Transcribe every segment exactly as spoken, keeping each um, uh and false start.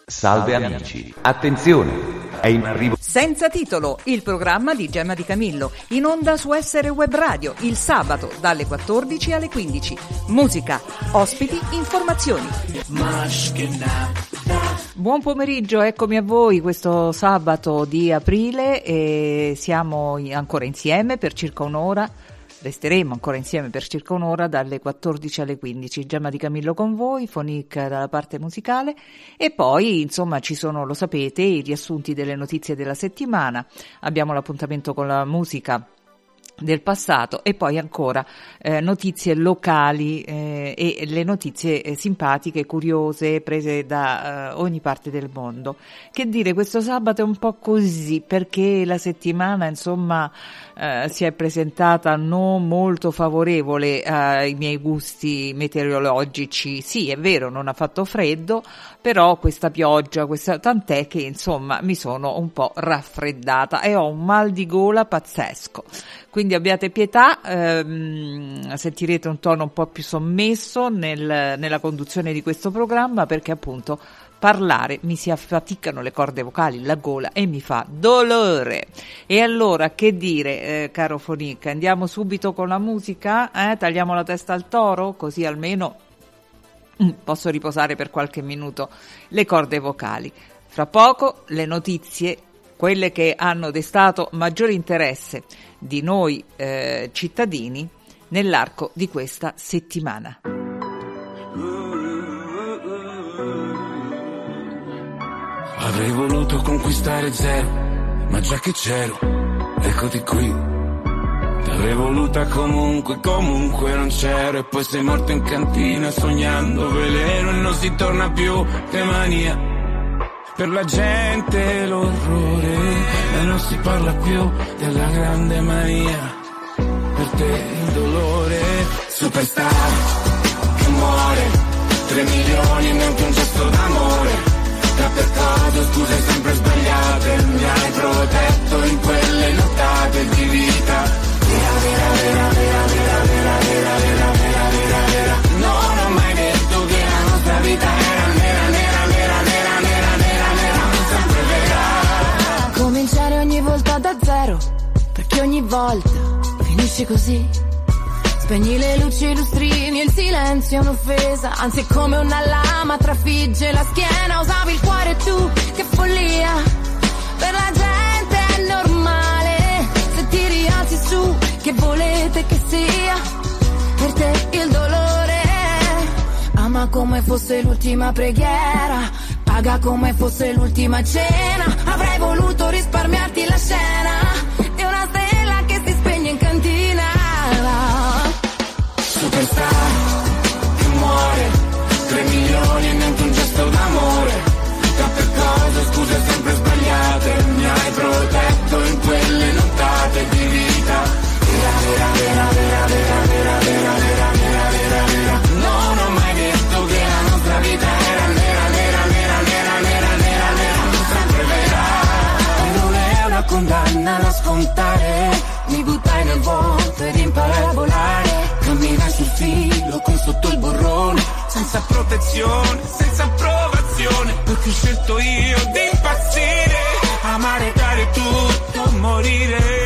Salve amici, attenzione, è in arrivo Senza titolo, il programma di Gemma Di Camillo, in onda su Essere Web Radio, il sabato dalle quattordici alle quindici. Musica, ospiti, informazioni. Buon pomeriggio, eccomi a voi questo sabato di aprile e siamo ancora insieme per circa un'ora. Resteremo ancora insieme per circa un'ora dalle quattordici alle quindici. Gemma Di Camillo con voi, Fonic dalla parte musicale e poi insomma ci sono, lo sapete, i riassunti delle notizie della settimana. Abbiamo l'appuntamento con la musica del passato e poi ancora eh, notizie locali eh, e le notizie eh, simpatiche, curiose, prese da eh, ogni parte del mondo. Che dire, questo sabato è un po' così perché la settimana insomma eh, si è presentata non molto favorevole ai miei gusti meteorologici. Sì, è vero, non ha fatto freddo, però questa pioggia, questa, tant'è che insomma mi sono un po' raffreddata e ho un mal di gola pazzesco. Quindi abbiate pietà, ehm, sentirete un tono un po' più sommesso nel, nella conduzione di questo programma perché appunto parlare mi si affaticano le corde vocali, la gola e mi fa dolore. E allora che dire, eh, caro Fonic, andiamo subito con la musica? Eh? Tagliamo la testa al toro così almeno posso riposare per qualche minuto le corde vocali. Fra poco le notizie, quelle che hanno destato maggiore interesse di noi eh, cittadini nell'arco di questa settimana. Avrei voluto conquistare zero, ma già che c'ero, eccoti qui. T'avrei voluta comunque, comunque non c'ero. E poi sei morto in cantina sognando veleno e non si torna più, che mania. Per la gente l'orrore e non si parla più della grande mania. Per te il dolore, superstar che muore, tre milioni e neanche un gesto d'amore. Tra per cose, scuse sempre sbagliate, mi hai protetto in quelle nottate di vita. Vera, vera, vera, vera, vera, vera, vera, vera, vera, vera, vera. Non ho mai detto che la nostra vita era nera, nera, nera, nera, nera, nera, nera, non sempre vera. Cominciare ogni volta da zero, perché ogni volta finisce così. Spegni le luci e i lustrini, il silenzio è un'offesa, anzi è come una lama trafigge la schiena. Usavi il cuore tu, che follia, per la gente è normale. Se ti rialzi su, che volete che sia, per te il dolore. Ama come fosse l'ultima preghiera, paga come fosse l'ultima cena. Avrei voluto risparmiarti la scena di una stella che si spegne in cantina. Superstar che muore, tre milioni e neanche un gesto d'amore. Troppe cose, scuse sempre sbagliate, mi hai protetto in quelle nottate di vita. Vera, vera, vera, vera, vera, vera, vera, vera, vera, vera, vera. Non ho mai detto che la nostra vita era nera, nera, nera, nera, nera, nera, nera, non sempre vera. Non è una condanna da scontare, mi buttai nel vuoto ed imparai a volare. Camminai sul filo con sotto il borrone, senza protezione, senza approvazione, perché ho scelto io di impazzire, amare, dare tutto, morire.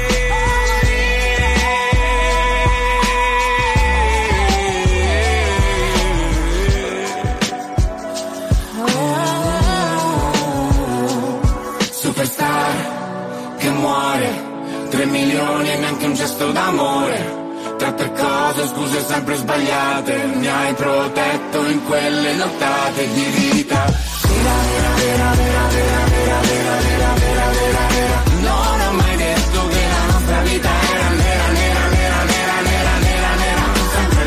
Superstar che muore, tre milioni e neanche un gesto d'amore. Troppe cose, scuse sempre sbagliate, mi hai protetto in quelle nottate di vita. Vera, vera, vera, vera, vera, vera, vera, vera, vera, vera, vera. Non ho mai detto che la nostra vita era nera, nera, nera, nera, nera, nera, nera, non sempre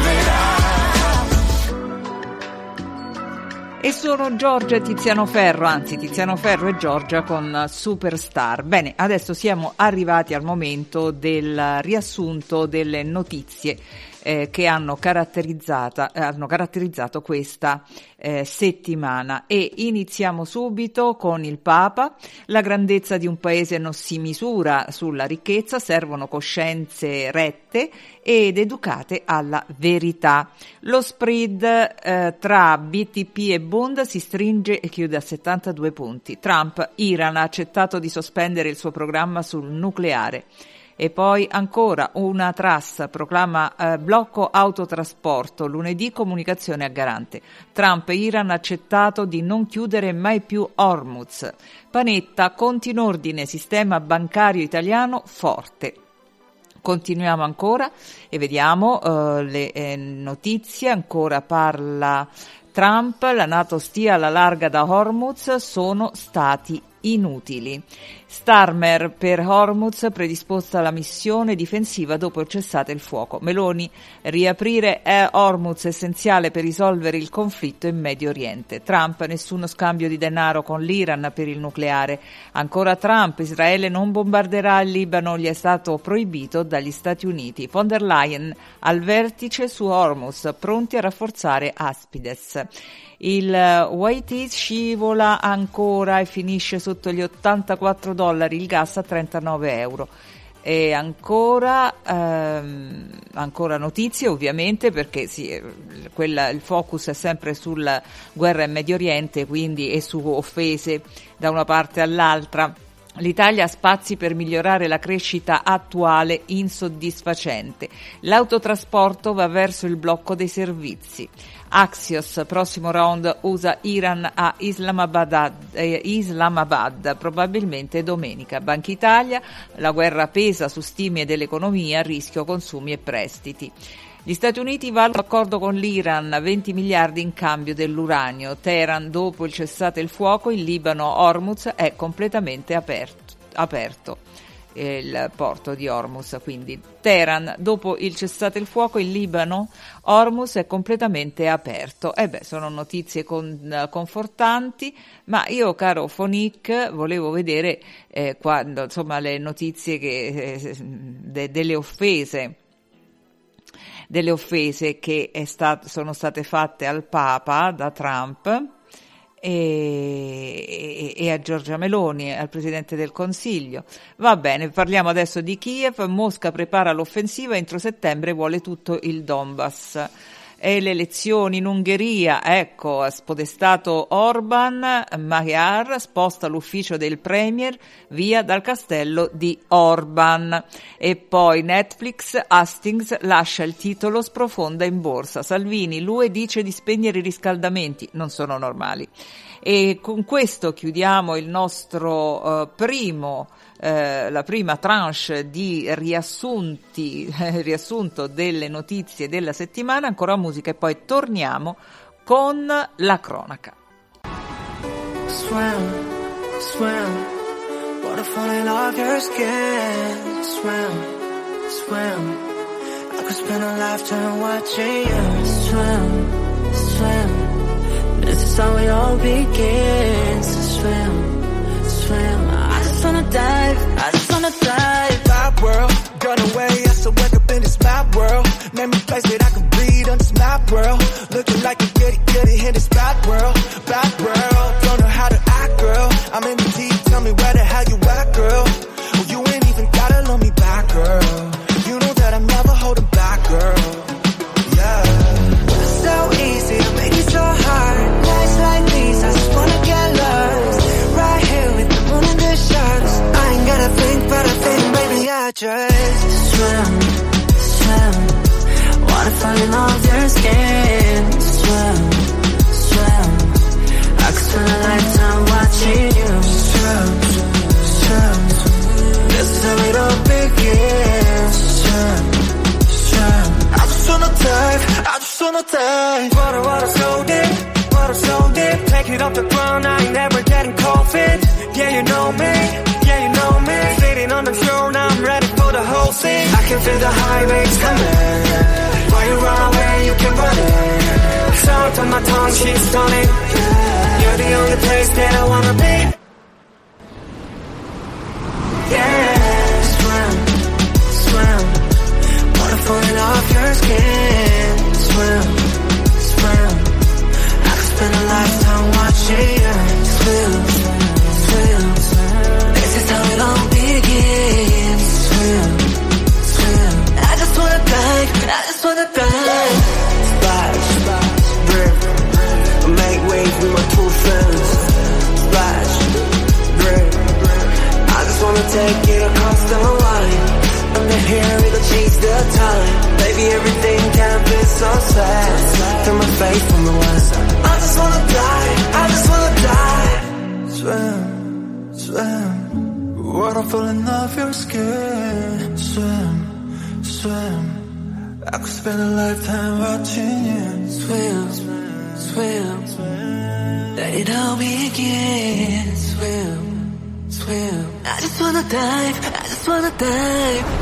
vera. E sono Giorgia e Tiziano Ferro, anzi Tiziano Ferro e Giorgia con Superstar. Bene, adesso siamo arrivati al momento del riassunto delle notizie eh, che hanno caratterizzata eh, hanno caratterizzato questa eh, settimana. E iniziamo subito con il Papa. La grandezza di un paese non si misura sulla ricchezza, servono coscienze rette ed educate alla verità. Lo spread eh, tra B T P e Bund si stringe e chiude a settantadue punti. Trump, Iran ha accettato di sospendere il suo programma sul nucleare. E poi ancora una Truss proclama eh, blocco autotrasporto, lunedì comunicazione a garante. Trump e Iran ha accettato di non chiudere mai più Hormuz. Panetta, conti in ordine, sistema bancario italiano forte. Continuiamo ancora e vediamo uh, le eh, notizie. Ancora parla Trump, la NATO stia alla larga da Hormuz, sono stati inutili. Starmer, per Hormuz predisposta la missione difensiva dopo il cessate il fuoco. Meloni, riaprire è Hormuz essenziale per risolvere il conflitto in Medio Oriente. Trump, nessuno scambio di denaro con l'Iran per il nucleare. Ancora Trump, Israele non bombarderà il Libano, gli è stato proibito dagli Stati Uniti. Von der Leyen al vertice su Hormuz, pronti a rafforzare Aspides. Il White scivola ancora e finisce sotto gli ottantaquattro dollari, il gas a trentanove euro. E ancora, ehm, ancora notizie ovviamente, perché sì, quella, il focus è sempre sulla guerra in Medio Oriente, quindi e su offese da una parte all'altra. L'Italia ha spazi per migliorare la crescita attuale insoddisfacente. L'autotrasporto va verso il blocco dei servizi. Axios, prossimo round U S A-Iran a Islamabad, eh, Islamabad, probabilmente domenica. Banca Italia, la guerra pesa su stime dell'economia, rischio consumi e prestiti. Gli Stati Uniti valutano accordo con l'Iran, venti miliardi in cambio dell'uranio. Teheran, dopo il cessate il fuoco, il Libano Hormuz è completamente aperto. aperto. Il porto di Hormuz, quindi Teheran, dopo il cessate il fuoco, il Libano Hormuz è completamente aperto. E eh beh, sono notizie con, confortanti, ma io, caro Fonic, volevo vedere eh, quando, insomma, le notizie che, eh, de, delle offese delle offese che è stat- sono state fatte al Papa da Trump e, e a Giorgia Meloni, al Presidente del Consiglio. Va bene, parliamo adesso di Kiev. Mosca prepara l'offensiva, entro settembre vuole tutto il Donbass. E le elezioni in Ungheria, ecco, ha spodestato Orban, Magyar sposta l'ufficio del Premier via dal castello di Orban. E poi Netflix, Hastings lascia il titolo, sprofonda in borsa. Salvini, l'U E dice di spegnere i riscaldamenti, non sono normali. E con questo chiudiamo il nostro uh, primo Eh, la prima tranche di riassunti, eh, riassunto delle notizie della settimana. Ancora musica e poi torniamo con la cronaca. Swim, swim, water falling off your skin. Swim, swim, I could spend a lifetime watching you. Swim, swim, this is how it all begins. Swim, swim, I just wanna dive, I just wanna dive. Bad world, got away, I still wake up in this bad world. Name a place that I can breathe on this map world. Looking like a goody goody in this bad world, bad world. Don't know how to act, girl. I'm in the deep, tell me where the hell you at, girl. Oh, you ain't even gotta love me back, girl. You know that I'm never holding back, girl. Yeah. So easy to make it so hard. Nights like these, I just wanna get lost. Right here with the moon and the stars. I ain't gotta think, but I think, baby, I just swim, swim. Water falling off your skin. Swim, swim. I could spend a lifetime watching you. Swim, swim. This is how it all begins. Swim, swim. I just wanna dive, I just wanna dive. Water, water so deep, water so deep. Take it off the ground, I ain't never getting cold feet. Yeah, you know me, yeah, you know me. Sitting on the throne, I'm ready for the whole scene. I can feel the high waves coming. While you run away, you can run it. Salt on my tongue, she's stunning. You're the only place that I wanna be. Yeah, swim, swim. Water falling off your skin. fall in love with your skin. Swim, swim, I could spend a lifetime watching you. Swim, swim, swim, let it all begin. Swim, swim, I just wanna dive, I just wanna dive.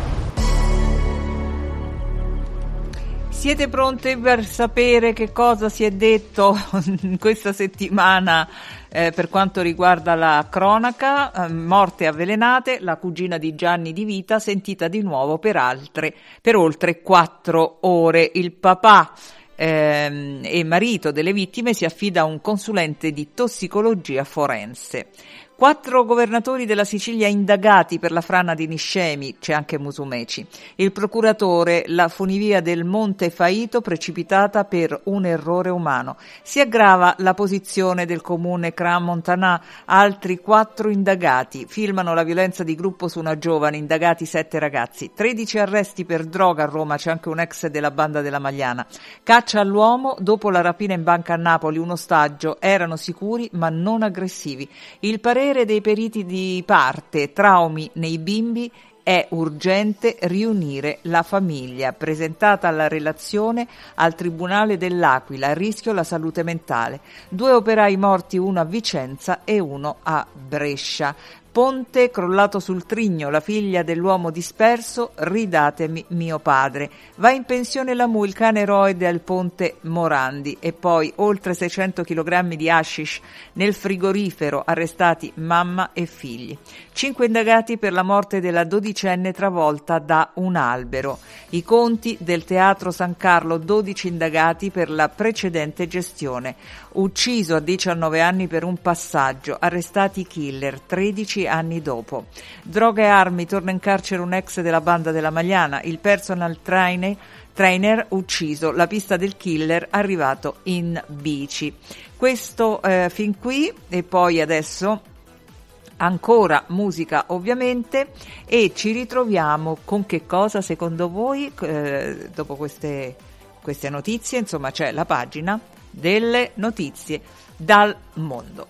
Siete pronti per sapere che cosa si è detto in questa settimana eh, per quanto riguarda la cronaca? Eh, morte avvelenate, la cugina di Gianni Di Vita sentita di nuovo per altre, per oltre quattro ore. Il papà ehm, e marito delle vittime si affida a un consulente di tossicologia forense. Quattro governatori della Sicilia indagati per la frana di Niscemi, c'è anche Musumeci. Il procuratore, la funivia del Monte Faito precipitata per un errore umano. Si aggrava la posizione del comune Cran-Montanà, altri quattro indagati. Filmano la violenza di gruppo su una giovane, indagati sette ragazzi. tredici arresti per droga a Roma, c'è anche un ex della banda della Magliana. Caccia all'uomo, dopo la rapina in banca a Napoli, un ostaggio, erano sicuri ma non aggressivi. Il parere dei periti di parte, traumi nei bimbi, è urgente riunire la famiglia. Presentata la relazione al Tribunale dell'Aquila, a rischio la salute mentale. Due operai morti, uno a Vicenza e uno a Brescia. Ponte crollato sul Trigno, la figlia dell'uomo disperso, ridatemi mio padre. Va in pensione la Mu, il cane eroe del ponte Morandi. E poi oltre seicento chilogrammi di hashish nel frigorifero, arrestati mamma e figli. Cinque indagati per la morte della dodicenne travolta da un albero. I conti del Teatro San Carlo, dodici indagati per la precedente gestione. Ucciso a diciannove anni per un passaggio, arrestati i killer, tredici anni dopo. Droga e armi, torna in carcere un ex della banda della Magliana, il personal trainer, trainer ucciso, la pista del killer arrivato in bici. Questo eh, fin qui, e poi adesso ancora musica ovviamente, e ci ritroviamo con che cosa secondo voi eh, dopo queste, queste notizie? Insomma, c'è la pagina delle notizie dal mondo.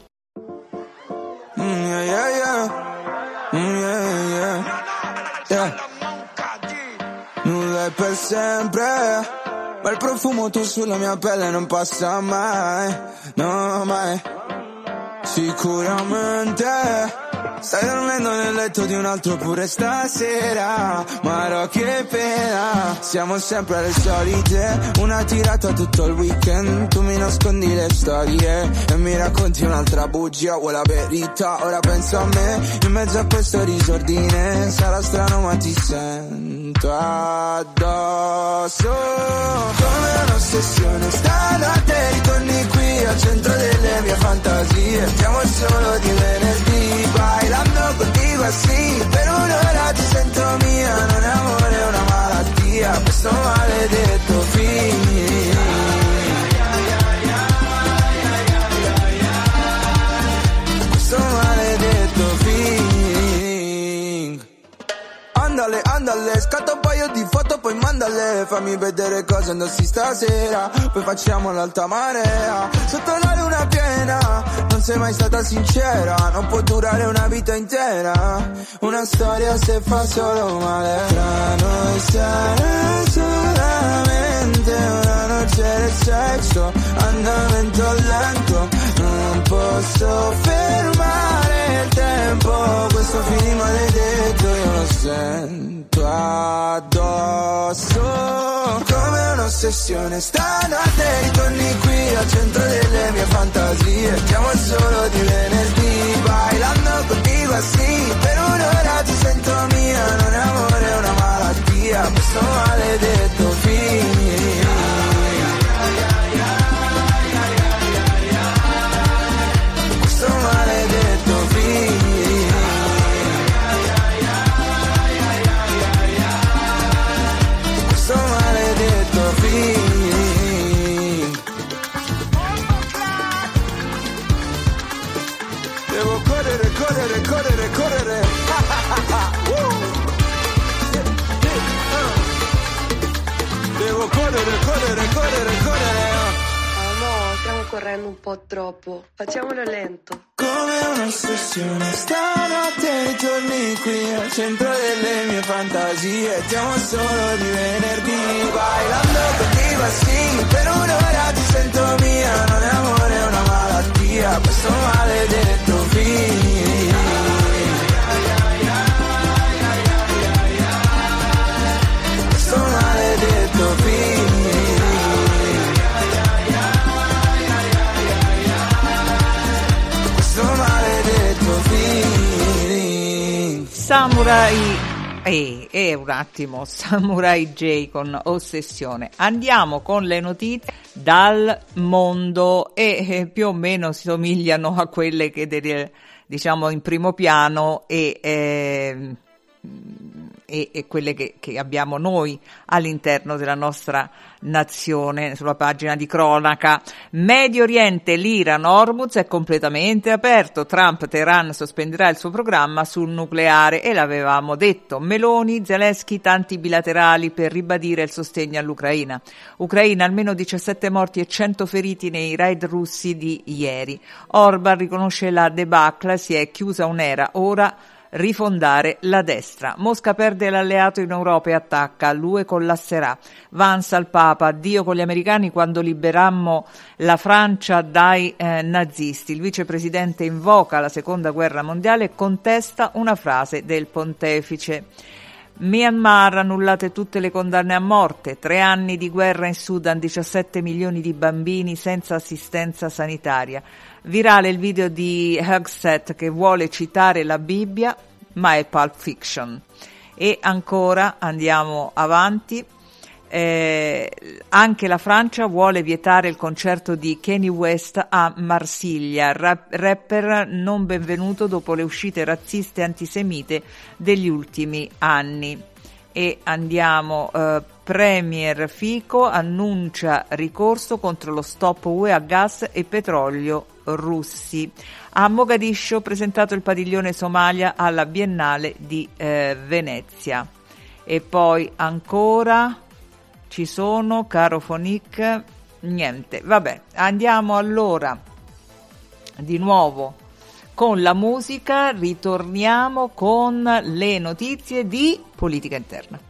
Mm, yeah, yeah, yeah. Mm, yeah, yeah, yeah. Nulla è per sempre, ma il profumo tu sulla mia pelle non passa mai, no mai. Sicuramente stai dormendo nel letto di un altro pure stasera, ma che pena, siamo sempre alle solite, una tirata tutto il weekend, tu mi nascondi le storie e mi racconti un'altra bugia, vuoi la verità, ora penso a me, in mezzo a questo disordine, sarà strano ma ti sento addosso, come un'ossessione, sta da te, ritorni qui al centro delle mie fantasie, siamo solo di venerdì, bailando contigo así, per un'ora ti sento mia, non è amore, è una malattia, questo maledetto film. Questo maledetto film. Andale, andale, scatta un paio di foto, poi mandale, fammi vedere cosa indossi stasera, poi facciamo l'alta marea, sotto la luna piena, non sei mai stata sincera, non può durare una vita intera, una storia se fa solo male, tra noi sarà solamente una noce di sesso, andamento lento, non posso fermare il tempo, questo film maledetto io lo sento addosso, come un'ossessione, stanotte ritorni qui al centro delle mie fantasie, siamo solo di venerdì, bailando contigo así, per un'ora ti sento mia, non è amore, è una malattia, questo maledetto film. Questo maledetto film. Questo maledetto film. Devo correre, correre, correre, correre. Devo correre, correre, correre, correre. Amor, tranquillo. correndo un po' troppo, facciamolo lento. Come un'ossessione, stanotte ritorni qui al centro delle mie fantasie. Ti amo solo di venerdì, bailando con i passi. Per un'ora ti sento mia, non è amore, è una malattia, questo maledetto feeling. Questo maledetto feeling. Samurai e eh, eh, un attimo Samurai J con Ossessione. Andiamo con le notizie dal mondo e eh, più o meno si somigliano a quelle che del, diciamo in primo piano e eh, E, e quelle che, che abbiamo noi all'interno della nostra nazione. Sulla pagina di cronaca: Medio Oriente, l'Iran, Hormuz è completamente aperto, Trump, Teheran sospenderà il suo programma sul nucleare, e l'avevamo detto. Meloni, Zelensky, tanti bilaterali per ribadire il sostegno all'Ucraina. Ucraina, almeno diciassette morti e cento feriti nei raid russi di ieri. Orban riconosce la debacle, si è chiusa un'era, ora rifondare la destra. Mosca perde l'alleato in Europa e attacca, l'U E collasserà. Vance al Papa, addio con gli americani quando liberammo la Francia dai eh, nazisti. Il vicepresidente invoca la seconda guerra mondiale e contesta una frase del pontefice. Myanmar, annullate tutte le condanne a morte, tre anni di guerra in Sudan, diciassette milioni di bambini senza assistenza sanitaria. Virale il video di Hegseth che vuole citare la Bibbia, ma è Pulp Fiction. E ancora andiamo avanti. Eh, anche la Francia vuole vietare il concerto di Kanye West a Marsiglia, rap- rapper non benvenuto dopo le uscite razziste e antisemite degli ultimi anni. E andiamo, eh, Premier Fico annuncia ricorso contro lo stop U E a gas e petrolio russi. A Mogadiscio presentato il padiglione Somalia alla Biennale di eh, Venezia. E poi ancora ci sono, caro Fonic, niente, vabbè, andiamo allora di nuovo con la musica, ritorniamo con le notizie di politica interna.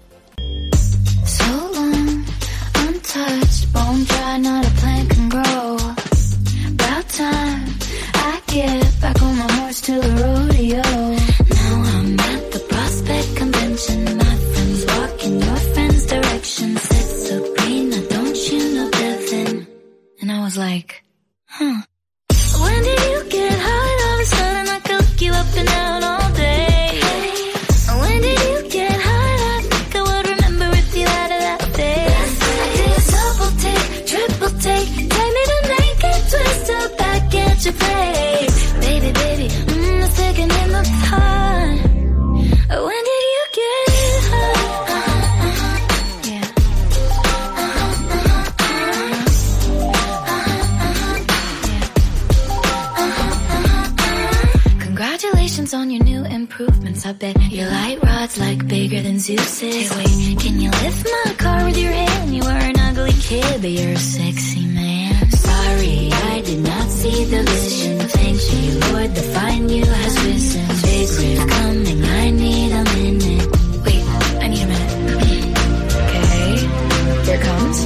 So long, untouched, bone dry, not a plant can grow. About time I get back on my horse to the rodeo. Now I'm at the Prospect Convention, my friends walk in your friend's direction. Said Sabrina, don't you know Devin? And I was like, huh. When did you get hot? All of a sudden I could look you up and down all day. When did you get hot? I think I would remember if you had a that day. I did a double take, triple take, take me to naked twist up back at your place. Baby, baby, mm, the second in the time. When did you get hot? Uh-huh, uh-huh, yeah. Uh-huh, uh-huh, uh-huh. Congratulations on your new improvements. I bet your light rod's like bigger than Zeus's. Hey, wait, can you lift my car with your hand? You were an ugly kid, but you're a sexy man. Sorry, I did not see the vision. Thank you, Lord, the fine you has risen. Big wave coming, I need a minute. Wait, I need a minute. Okay, here it comes.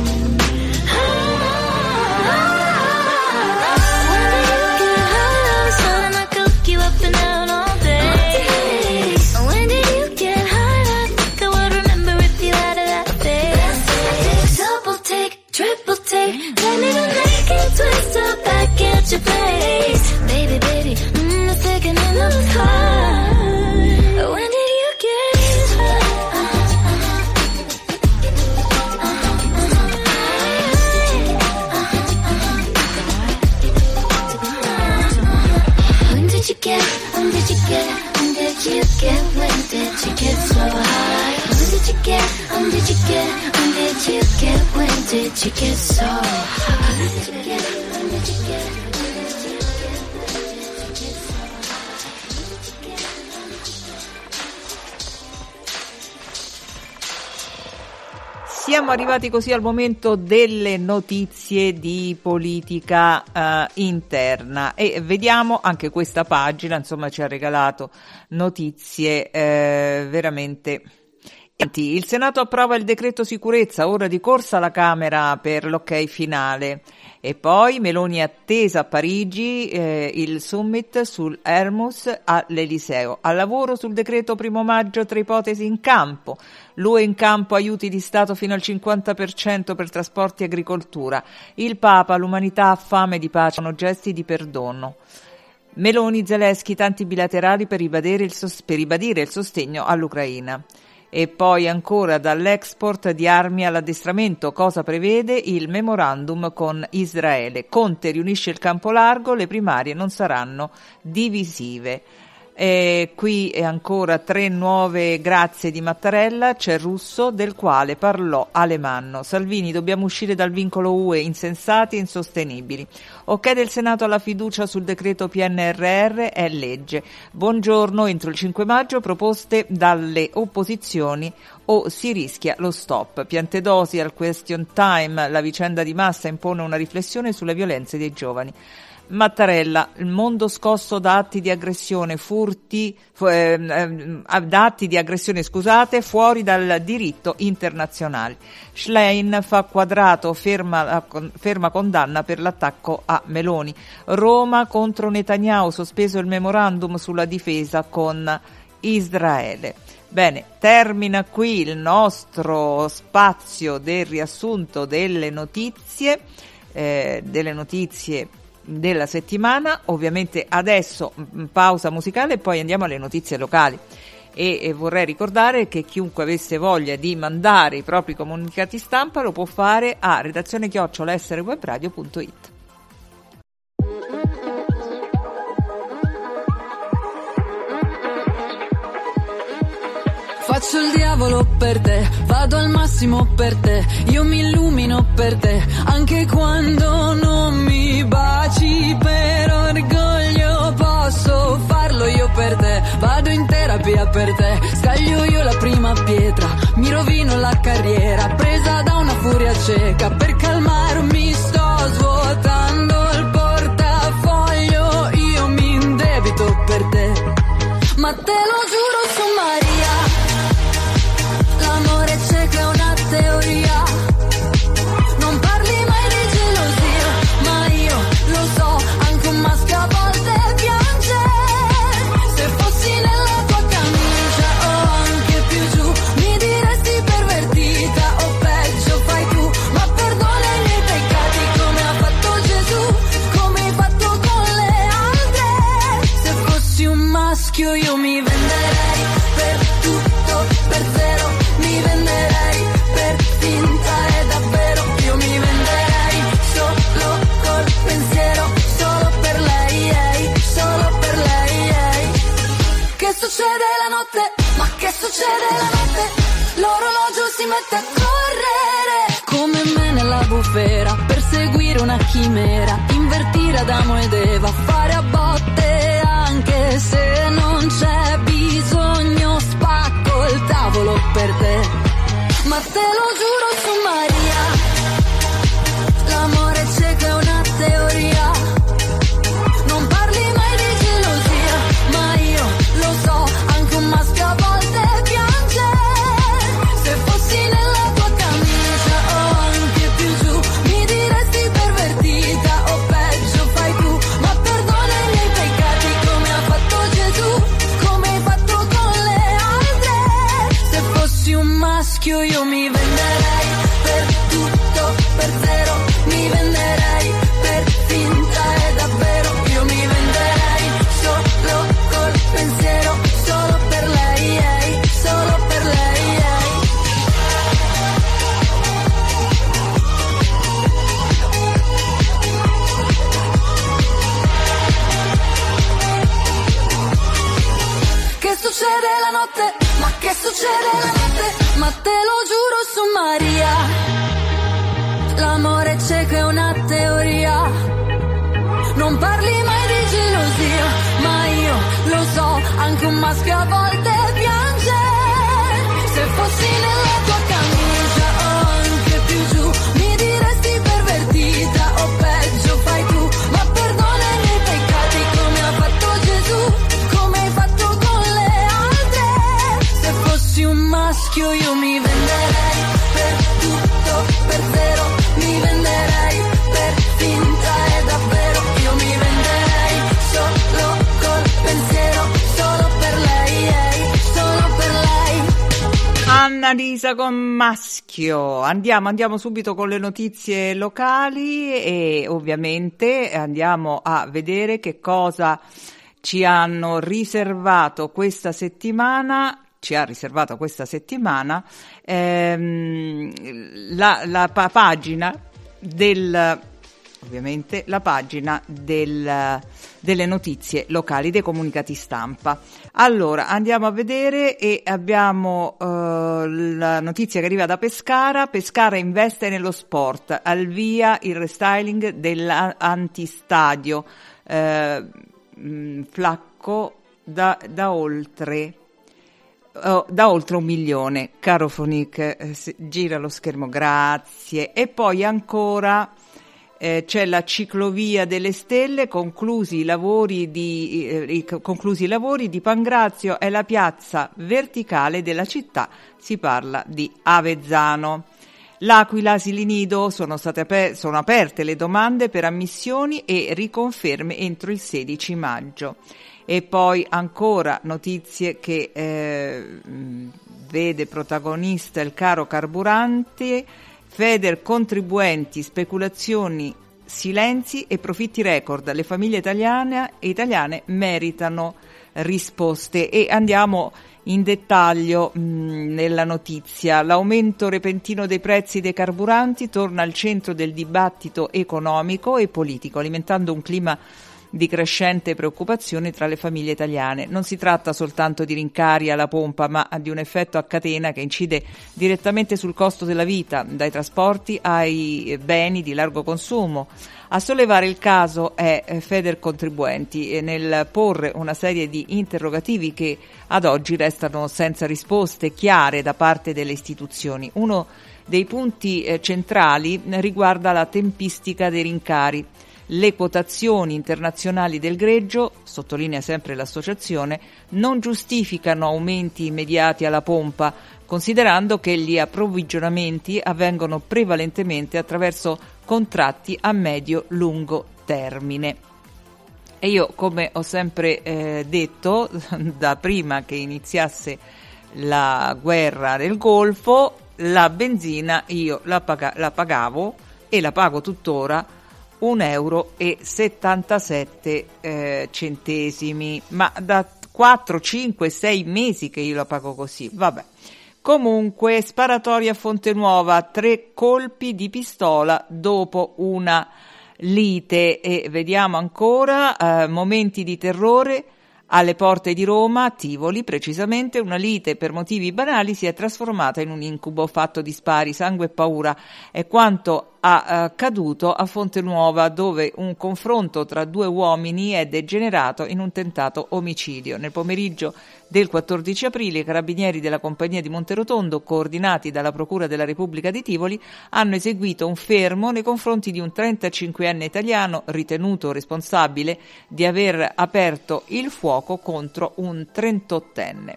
Twist up back at your place. Baby, baby, mm, the second in the car. When did you get hot? When did you get, when did you get, when did you get, when did you get so high? When did you get, when did you get, when did you get, when did you get so high? When did you get, when did you get, when did you get, when did you get so high? siamo arrivati così al momento delle notizie di politica eh, interna e vediamo anche questa pagina, insomma ci ha regalato notizie eh, veramente. Il Senato approva il decreto sicurezza, ora di corsa alla Camera per l'ok finale. E poi Meloni attesa a Parigi, eh, il summit sul Hermus all'Eliseo. Al lavoro sul decreto primo maggio, tre ipotesi in campo. L'U E in campo, aiuti di Stato fino al cinquanta per cento per trasporti e agricoltura. Il Papa, l'umanità ha fame di pace, sono gesti di perdono. Meloni, Zelensky, tanti bilaterali per ribadire il, sos- per ribadire il sostegno all'Ucraina. E poi ancora dall'export di armi all'addestramento, cosa prevede il memorandum con Israele. Conte riunisce il campo largo, le primarie non saranno divisive. E qui è ancora tre nuove grazie di Mattarella, c'è Russo del quale parlò Alemanno. Salvini, dobbiamo uscire dal vincolo U E, insensati e insostenibili. Ok del Senato alla fiducia sul decreto P N R R, è legge. Buongiorno, entro il cinque maggio proposte dalle opposizioni o si rischia lo stop. Piantedosi al question time, la vicenda di Massa impone una riflessione sulle violenze dei giovani. Mattarella, il mondo scosso da atti di aggressione, furti, eh, eh, da atti di aggressione, scusate, fuori dal diritto internazionale. Schlein fa quadrato, ferma, ferma condanna per l'attacco a Meloni. Roma contro Netanyahu, sospeso il memorandum sulla difesa con Israele. Bene, termina qui il nostro spazio del riassunto delle notizie, eh, delle notizie della settimana. Ovviamente adesso mh, pausa musicale e poi andiamo alle notizie locali e, e vorrei ricordare che chiunque avesse voglia di mandare i propri comunicati stampa lo può fare a redazione chiocciola essere web radio punto it. Faccio il diavolo per te, vado al massimo per te, io mi illumino per te, anche quando non mi baci, per orgoglio posso farlo io per te, vado in terapia per te, scaglio io la prima pietra, mi rovino la carriera, presa da una furia cieca, per calmarmi sto svuotando il portafoglio, io mi indebito per te, ma te lo giuro su Maria. L'amore cieco è una teoria, non parli mai di gelosia, ma io lo so, anche un maschio a volte piange, se fossi nella tua camicia o anche più giù, mi diresti pervertita o peggio fai tu, ma perdona i miei peccati come ha fatto Gesù, come hai fatto con le altre, se fossi un maschio io mi venderei per tutto, per zero. Mi venderei per finta e davvero, io mi venderei solo col pensiero, solo per lei, ehi, solo per lei, ehi. Che succede la notte? Ma che succede la notte? L'orologio si mette a correre come me nella bufera, perseguire una chimera, invertire Adamo ed Eva, fare a botte anche se non c'è bisogno, spacco il tavolo per te, ma te lo giuro su Maria, l'amore cieco è una teoria, non parli mai di gelosia, ma io lo so, anche un maschio a volte piange, se fossi nella tua camicia o anche più giù, mi diresti pervertita o peggio fai tu, ma perdona i miei peccati come ha fatto Gesù, come hai fatto con le altre, se fossi un maschio io mi venderei per tutto, per zero, mi venderei per finta e davvero, io mi venderei solo col pensiero, solo per lei, ehi, solo per lei, ehi. Che succede la notte? Ma che succede la notte? Ma te lo giuro su Maria, l'amore cieco è una teoria, non parli mai di gelosia, ma io lo so, anche un maschio a volte piange, se fossi nella tua camicia o più giù. Mi diresti pervertita o peggio fai tu, ma perdona i miei peccati come ha fatto Gesù, come hai fatto con le altre. Se fossi un maschio io mi venderei per tutto, per zero, mi venderei per finta e davvero, io mi venderei solo col pensiero, solo per lei, ehi, solo per lei. Annalisa con Maschio. Andiamo, andiamo subito con le notizie locali e ovviamente andiamo a vedere che cosa ci hanno riservato questa settimana. Ci ha riservato questa settimana ehm, la, la pa- pagina del ovviamente la pagina del, delle notizie locali, dei comunicati stampa. Allora andiamo a vedere e abbiamo uh, la notizia che arriva da Pescara. Pescara investe nello sport, al via il restyling dell'antistadio, eh, Flacco da, da oltre Oh, da oltre un milione. Caro Fonic, eh, gira lo schermo, grazie. E poi ancora eh, c'è la ciclovia delle stelle, conclusi i lavori di eh, i, conclusi i lavori di Pangrazio, è la piazza verticale della città, si parla di Avezzano. L'Aquila, asili nido, sono state aper- sono aperte le domande per ammissioni e riconferme entro il sedici maggio. E poi ancora notizie che eh, vede protagonista il caro carburante, Feder contribuenti, speculazioni, silenzi e profitti record. Le famiglie italiane, italiane meritano risposte. E andiamo in dettaglio mh, nella notizia. L'aumento repentino dei prezzi dei carburanti torna al centro del dibattito economico e politico, alimentando un clima di crescente preoccupazione tra le famiglie italiane. Non si tratta soltanto di rincari alla pompa, ma di un effetto a catena che incide direttamente sul costo della vita, dai trasporti ai beni di largo consumo. A sollevare il caso è Feder Contribuenti nel porre una serie di interrogativi che ad oggi restano senza risposte chiare da parte delle istituzioni. Uno dei punti centrali riguarda la tempistica dei rincari. Le quotazioni internazionali del greggio, sottolinea sempre l'associazione, non giustificano aumenti immediati alla pompa, considerando che gli approvvigionamenti avvengono prevalentemente attraverso contratti a medio-lungo termine. E io, come ho sempre eh, detto, da prima che iniziasse la guerra del Golfo, la benzina io la, paga- la pagavo e la pago tuttora un euro e settantasette eh, centesimi, ma da quattro, cinque, sei mesi che io la pago così, vabbè. Comunque, sparatoria a Fonte Nuova, tre colpi di pistola dopo una lite. E vediamo ancora eh, momenti di terrore alle porte di Roma, a Tivoli precisamente. Una lite per motivi banali si è trasformata in un incubo fatto di spari, sangue e paura. È quanto accaduto a Fonte Nuova, dove un confronto tra due uomini è degenerato in un tentato omicidio. Nel pomeriggio del quattordici aprile i carabinieri della compagnia di Monterotondo, coordinati dalla Procura della Repubblica di Tivoli, hanno eseguito un fermo nei confronti di un trentacinquenne italiano ritenuto responsabile di aver aperto il fuoco contro un trentottenne.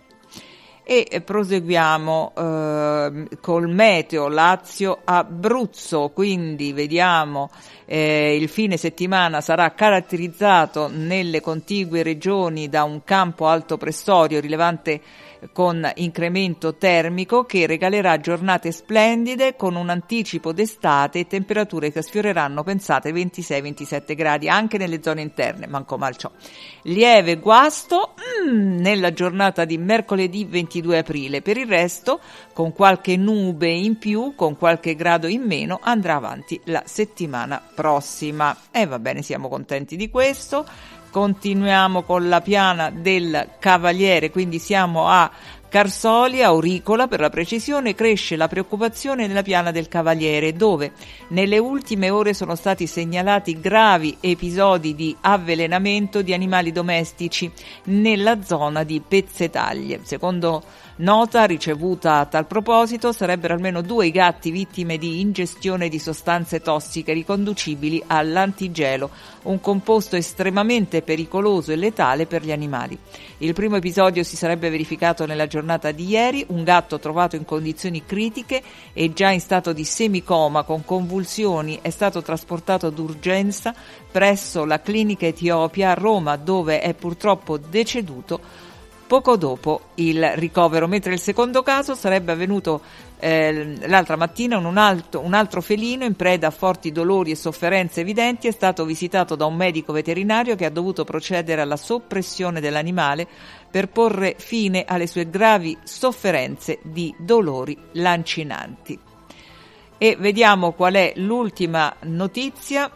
E proseguiamo eh, col meteo Lazio-Abruzzo, quindi vediamo eh, il fine settimana sarà caratterizzato nelle contigue regioni da un campo alto pressorio rilevante con incremento termico che regalerà giornate splendide con un anticipo d'estate e temperature che sfioreranno, pensate, ventisei ventisette gradi anche nelle zone interne, manco mal ciò. Lieve guasto mm, nella giornata di mercoledì ventidue aprile, per il resto con qualche nube in più, con qualche grado in meno andrà avanti la settimana prossima. E va bene, siamo contenti di questo. continuiamo con la piana del Cavaliere, quindi siamo a Carsoli, Auricola per la precisione. Cresce la preoccupazione nella piana del Cavaliere, dove nelle ultime ore sono stati segnalati gravi episodi di avvelenamento di animali domestici nella zona di Pezzetaglie. Secondo nota ricevuta a tal proposito, sarebbero almeno due i gatti vittime di ingestione di sostanze tossiche riconducibili all'antigelo, un composto estremamente pericoloso e letale per gli animali. Il primo episodio si sarebbe verificato nella giornata di ieri. Un gatto trovato in condizioni critiche e già in stato di semicoma con convulsioni è stato trasportato d'urgenza presso la clinica Etiopia a Roma, dove è purtroppo deceduto poco dopo il ricovero, mentre il secondo caso sarebbe avvenuto eh, l'altra mattina. Un altro, un altro felino in preda a forti dolori e sofferenze evidenti è stato visitato da un medico veterinario che ha dovuto procedere alla soppressione dell'animale per porre fine alle sue gravi sofferenze di dolori lancinanti. E vediamo qual è l'ultima notizia.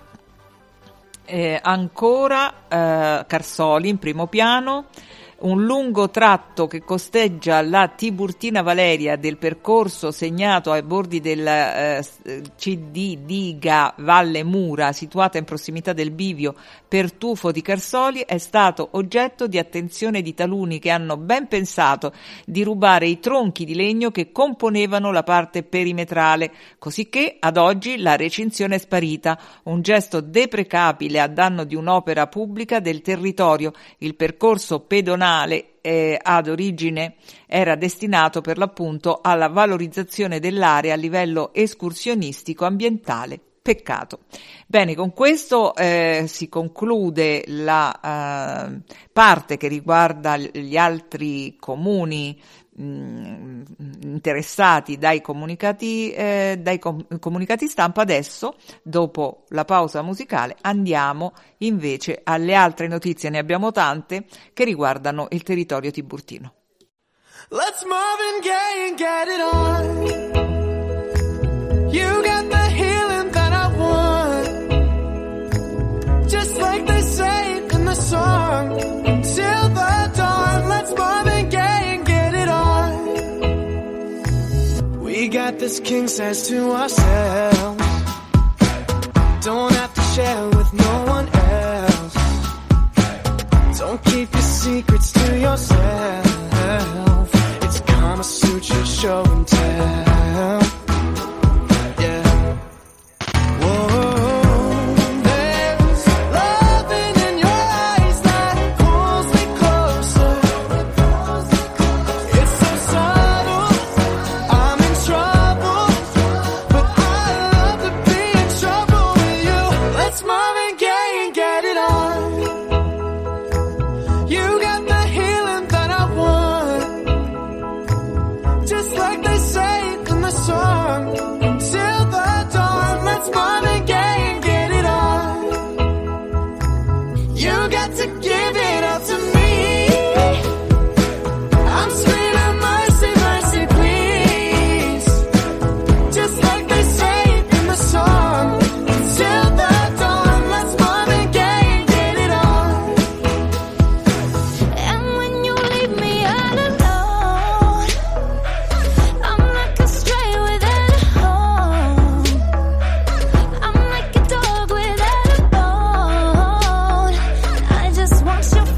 Eh, ancora eh, Carsoli in primo piano. Un lungo tratto che costeggia la Tiburtina Valeria del percorso segnato ai bordi del eh, C D Diga Valle Mura, situata in prossimità del bivio Pertufo di Carsoli, è stato oggetto di attenzione di taluni che hanno ben pensato di rubare i tronchi di legno che componevano la parte perimetrale, cosicché ad oggi la recinzione è sparita, un gesto deprecabile a danno di un'opera pubblica del territorio. Il percorso pedonale Eh, ad origine era destinato per l'appunto alla valorizzazione dell'area a livello escursionistico ambientale. Peccato. Bene, con questo eh, si conclude la eh, parte che riguarda gli altri comuni mh, interessati dai comunicati eh, dai com- comunicati stampa. Adesso, dopo la pausa musicale, andiamo invece alle altre notizie, ne abbiamo tante, che riguardano il territorio tiburtino. Let's Marvin Gaye and get it on. You got the healing that I want, just like they say in the song. Until the dawn, let's Marvin Gaye and get it on. We got this king size to ourselves, don't have to share with no one else. Don't keep your secrets to yourself. It's Kama Sutra show and tell. Yeah. Whoa, there's loving in your eyes that pulls me closer. It's so subtle, I'm in trouble, but I love to be in trouble with you. Let's Marvin Gaye and get it on. You got the healing that I want, just like they say in the song. Until the dawn, let's Marvin Gaye and get it on. You got to give it up to me. I'm screaming mercy, mercy, please, just like they say in the song. Until the dawn, let's Marvin Gaye and get it on. And when you leave me all alone, I'm like a stray without a home. I'm like a dog without a bone. I just want your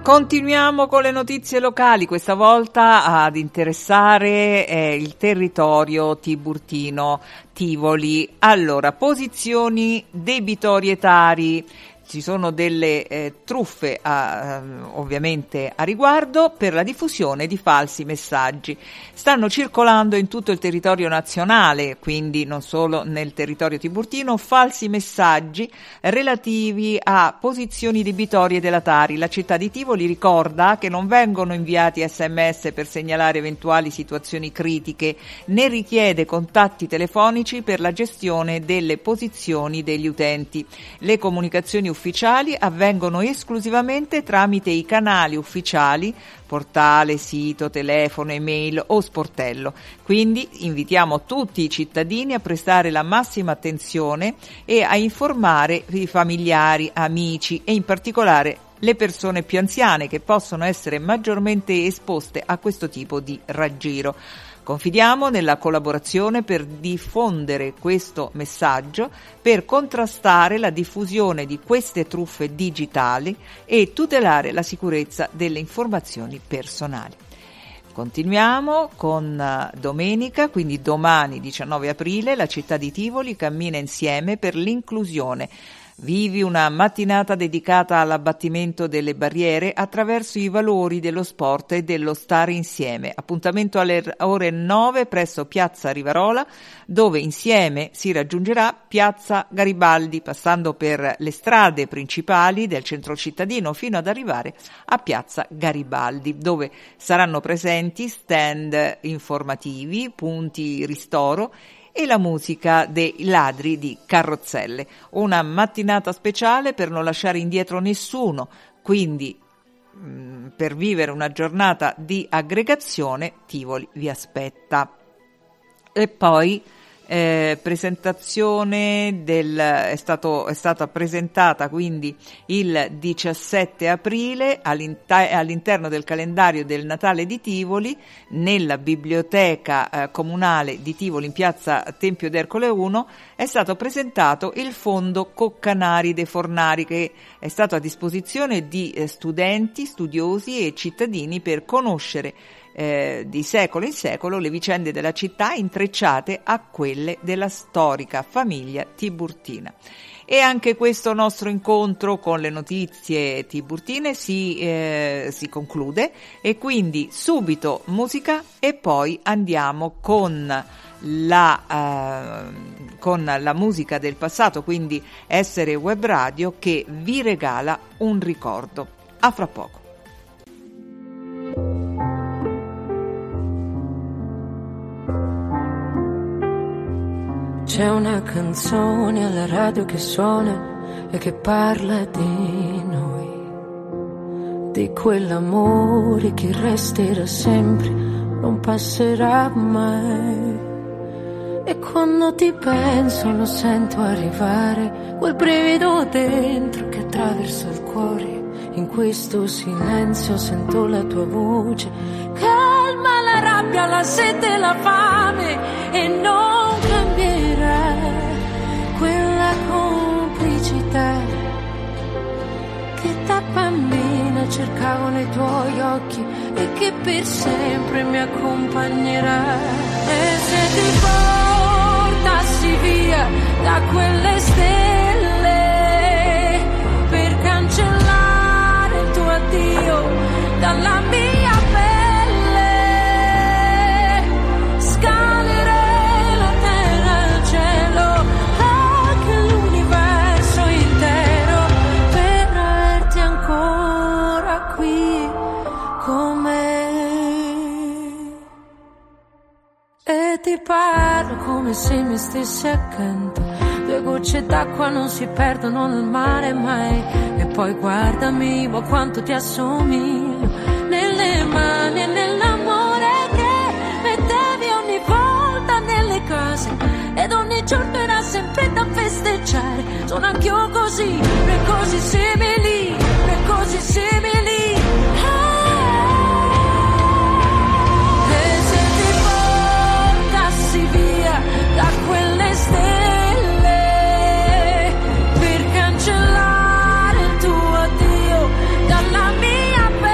Continuiamo con le notizie locali, questa volta ad interessare eh, il territorio tiburtino, Tivoli. Allora, posizioni debitorie Tari. Ci sono delle eh, truffe a, ovviamente a riguardo per la diffusione di falsi messaggi. Stanno circolando in tutto il territorio nazionale, quindi non solo nel territorio tiburtino, falsi messaggi relativi a posizioni debitorie della Tari. La città di Tivoli ricorda che non vengono inviati sms per segnalare eventuali situazioni critiche, né richiede contatti telefonici per la gestione delle posizioni degli utenti. Le comunicazioni ufficiali avvengono esclusivamente tramite i canali ufficiali, portale, sito, telefono, email o sportello. Quindi invitiamo tutti i cittadini a prestare la massima attenzione e a informare i familiari, amici e in particolare le persone più anziane che possono essere maggiormente esposte a questo tipo di raggiro. Confidiamo nella collaborazione per diffondere questo messaggio, per contrastare la diffusione di queste truffe digitali e tutelare la sicurezza delle informazioni personali. Continuiamo con domenica, quindi domani diciannove aprile, la città di Tivoli cammina insieme per l'inclusione. Vivi una mattinata dedicata all'abbattimento delle barriere attraverso i valori dello sport e dello stare insieme. Appuntamento alle ore nove presso Piazza Rivarola, dove insieme si raggiungerà Piazza Garibaldi, passando per le strade principali del centro cittadino fino ad arrivare a Piazza Garibaldi, dove saranno presenti stand informativi, punti ristoro e la musica dei ladri di carrozzelle. Una mattinata speciale per non lasciare indietro nessuno, quindi mh, per vivere una giornata di aggregazione Tivoli vi aspetta. E poi eh, presentazione del è stato è stata presentata quindi il diciassette aprile all'inter- all'interno del calendario del Natale di Tivoli nella biblioteca eh, comunale di Tivoli in piazza Tempio d'Ercole uno è stato presentato il fondo Coccanari dei Fornari, che è stato a disposizione di eh, studenti, studiosi e cittadini per conoscere Eh, di secolo in secolo le vicende della città intrecciate a quelle della storica famiglia tiburtina. E anche questo nostro incontro con le notizie tiburtine si, eh, si conclude e quindi subito musica e poi andiamo con la, eh, con la musica del passato, quindi Essere Web Radio, che vi regala un ricordo. A fra poco. C'è una canzone alla radio che suona e che parla di noi, di quell'amore che resterà sempre, non passerà mai. E quando ti penso lo sento arrivare, quel brivido dentro che attraversa il cuore. In questo silenzio sento la tua voce, calma la rabbia, la sete e la fame, e non cambierà quella complicità che da bambina cercavo nei tuoi occhi e che per sempre mi accompagnerà. E se ti portassi via da quelle stelle per cancellare il tuo addio dalla mia pelle, scalerei la terra e il cielo, anche l'universo intero, per averti ancora qui con me. E ti parlo come se mi stessi accanto, due gocce d'acqua non si perdono nel mare mai. E poi guardami, ma quanto ti assomiglio, nelle mani e nell'amore che mettevi ogni volta nelle cose, ed ogni giorno era sempre da festeggiare. Sono anch'io così, noi così simili, noi così simili. E se ti portassi via da quelle stelle per cancellare il tuo addio dalla mia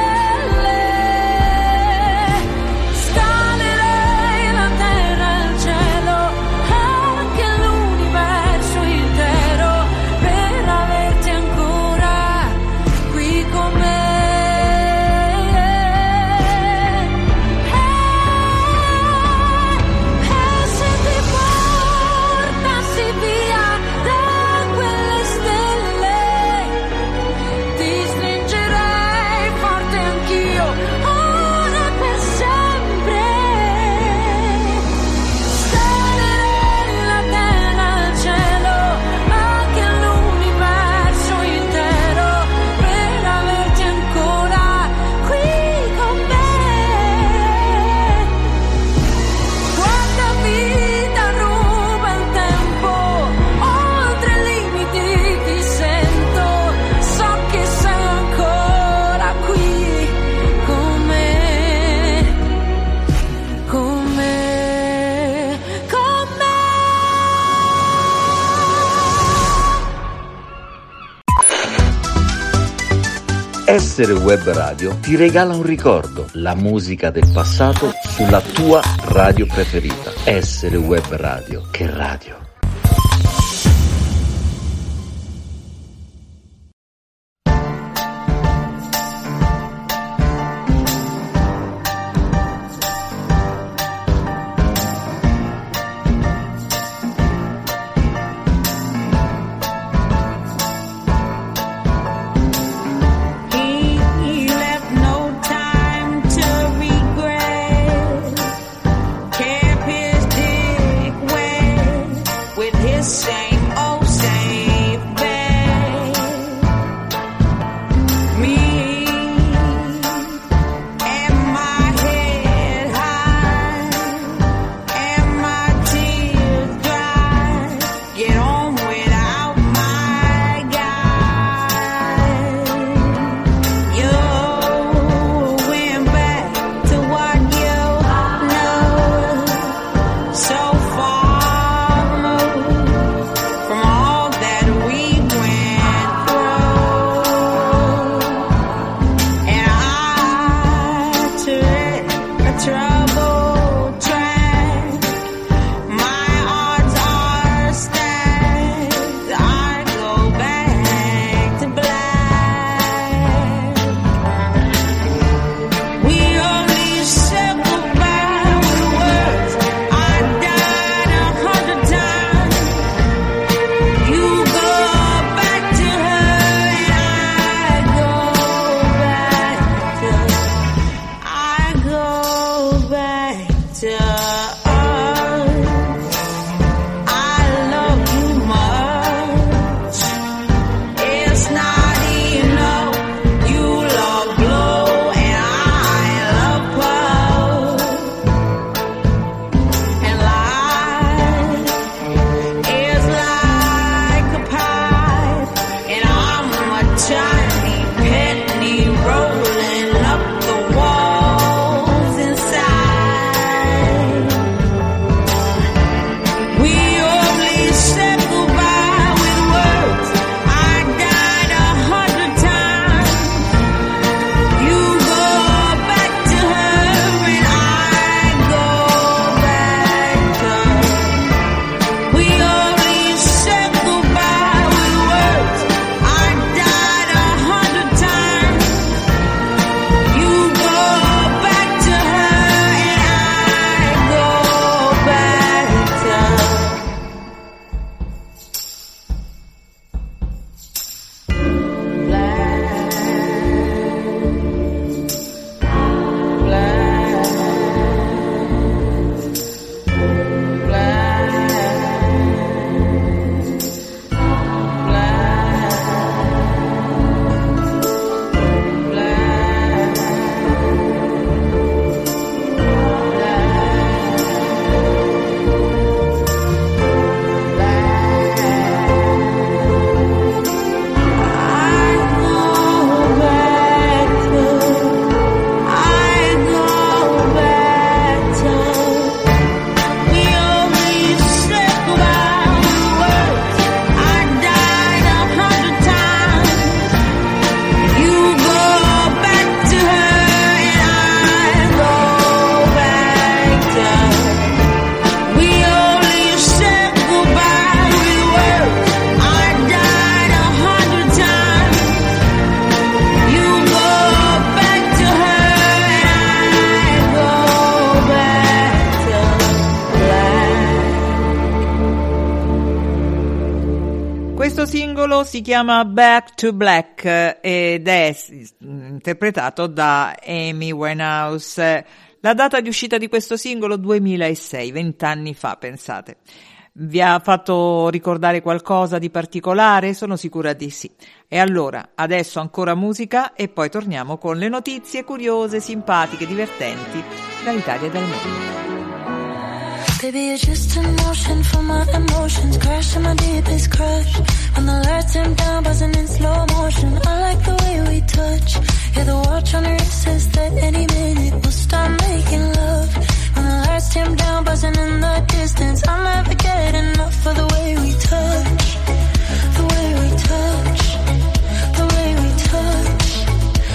Essere Web Radio ti regala un ricordo, la musica del passato sulla tua radio preferita. Essere Web Radio, che radio! Questo singolo si chiama Back to Black ed è interpretato da Amy Winehouse. La data di uscita di questo singolo duemilasei, vent'anni fa, pensate. Vi ha fatto ricordare qualcosa di particolare? Sono sicura di sì. E allora, adesso ancora musica e poi torniamo con le notizie curiose, simpatiche, divertenti dall'Italia e dal mondo. Baby, you're just an ocean for my emotions, crashing my deepest crush. When the lights turn down, buzzing in slow motion. I like the way we touch. Yeah, the watch on your wrist says that any minute we'll start making love. When the lights turn down, buzzing in the distance, I'll never get enough of the way we touch. The way we touch. The way we touch.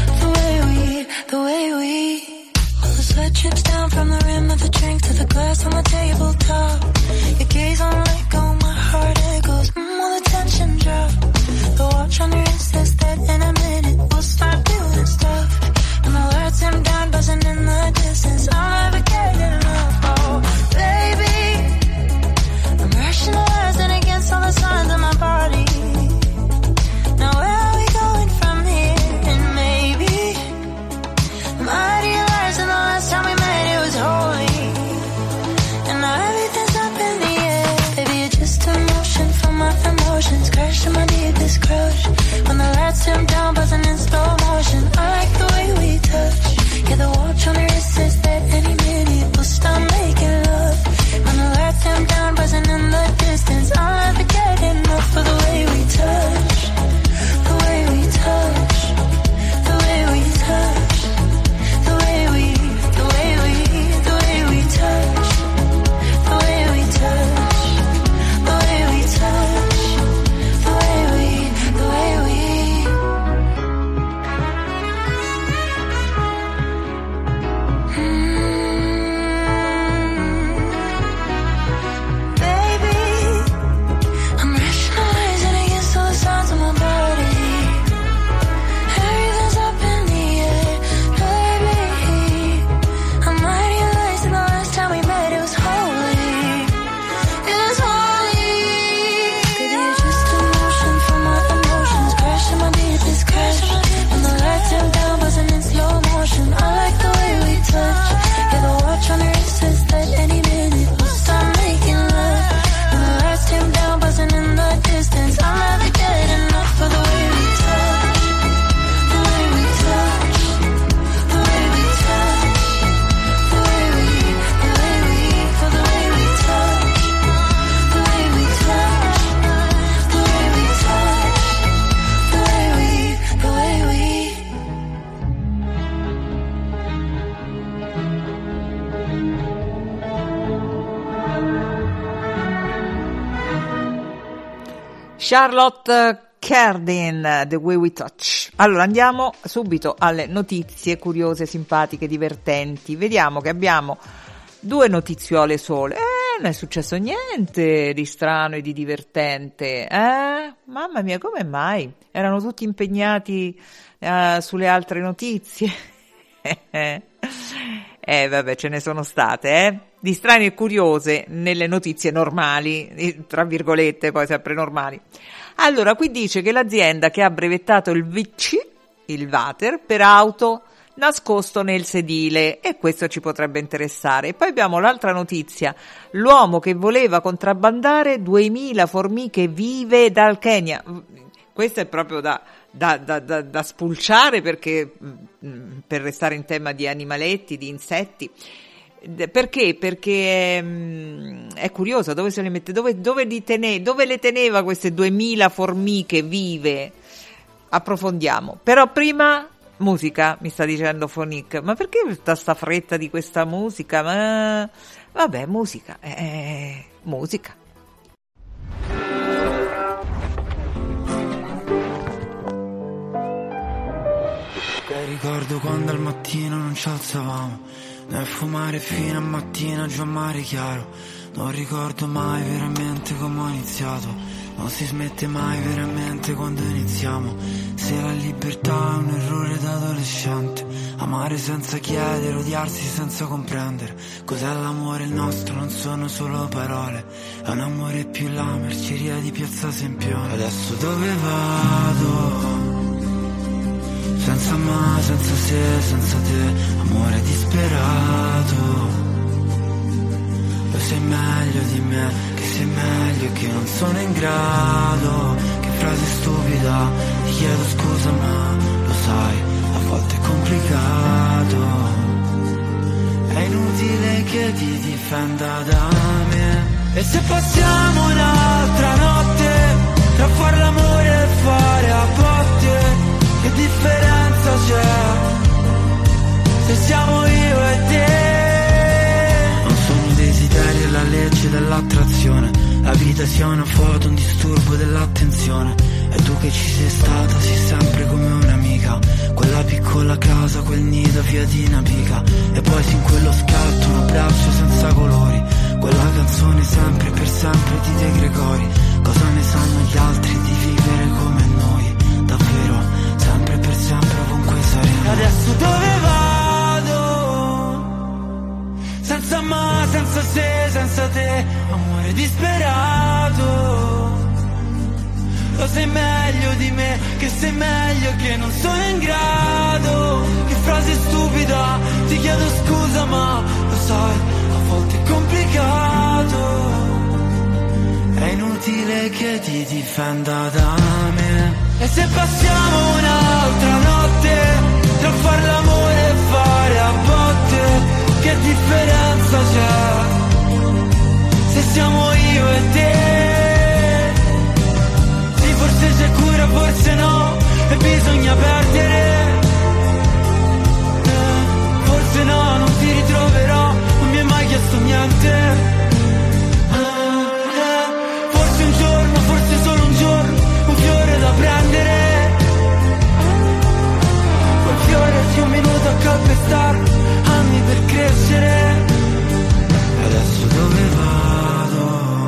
him down, buzzing in slow motion. I like the way we touch. Yeah, the watch on her wrist says that any minute we'll start making love. And the lights him down, buzzing in the distance. I'll never get enough of the way we touch. The way we touch. The way we touch. The way we, the way we, the way we touch. The way we touch. The way we touch. The way we, the way we. Charlotte Cardin, The Way We Touch. Allora andiamo subito alle notizie curiose, simpatiche, divertenti. Vediamo che abbiamo due notiziole sole. Eh, non è successo niente di strano e di divertente. Eh, mamma mia, come mai? Erano tutti impegnati uh, sulle altre notizie. Eh, vabbè, ce ne sono state, eh? Di strane e curiose nelle notizie normali, tra virgolette, poi sempre normali. Allora, qui dice che l'azienda che ha brevettato il V C, il water, per auto nascosto nel sedile, e questo ci potrebbe interessare. E poi abbiamo l'altra notizia, l'uomo che voleva contrabbandare duemila formiche vive dal Kenya. Questo è proprio da... Da, da, da, da spulciare, perché mh, per restare in tema di animaletti, di insetti. Perché? Perché mh, è curioso dove se le mette, dove, dove, li tene, dove le teneva queste duemila formiche vive. Approfondiamo. Però prima musica, mi sta dicendo Fonic. Ma perché tutta sta fretta di questa musica? Ma vabbè, musica, eh, musica. Ricordo quando al mattino non ci alzavamo, noi a fumare fino a mattina giù a mare chiaro. Non ricordo mai veramente come ho iniziato, non si smette mai veramente quando iniziamo. Se la libertà è un errore da adolescente, amare senza chiedere, odiarsi senza comprendere. Cos'è l'amore il nostro? Non sono solo parole, è un amore più la merceria di Piazza Sempione. Adesso dove vado? Senza ma, senza se, senza te, amore disperato. Lo sai meglio di me, che sei meglio, che non sono in grado. Che frase stupida, ti chiedo scusa ma lo sai, a volte è complicato. È inutile che ti difenda da me. E se passiamo un'altra notte, tra far l'amore e fare a botte, che differenza c'è se siamo io e te? Non sono desideri e la legge dell'attrazione, la vita sia una foto, un disturbo dell'attenzione. E tu che ci sei stata, sei sempre come un'amica, quella piccola casa, quel nido via di una pica. E poi sin quello scatto, un abbraccio senza colori, quella canzone sempre per sempre di De Gregori. Cosa ne sanno gli altri di vivere come noi? Davvero, sempre per sempre ovunque saremo. Adesso dove vado? Senza ma, senza se, senza te, amore disperato. Lo sai meglio di me, che sei meglio, che non sono in grado. Che frase stupida, ti chiedo scusa ma lo sai, a volte è complicato. È inutile che ti difenda da me. E se passiamo un'altra notte tra far l'amore e fare a botte, che differenza c'è se siamo io e te? Sì, forse c'è cura, forse no, e bisogna perdere. eh, Forse no, non ti ritroverò, non mi hai mai chiesto niente. eh, eh, Forse un giorno, forse solo un giorno, un fiore da prendere. Quel fiore ci un minuto a calpestare, anni per crescere. Adesso dove vado?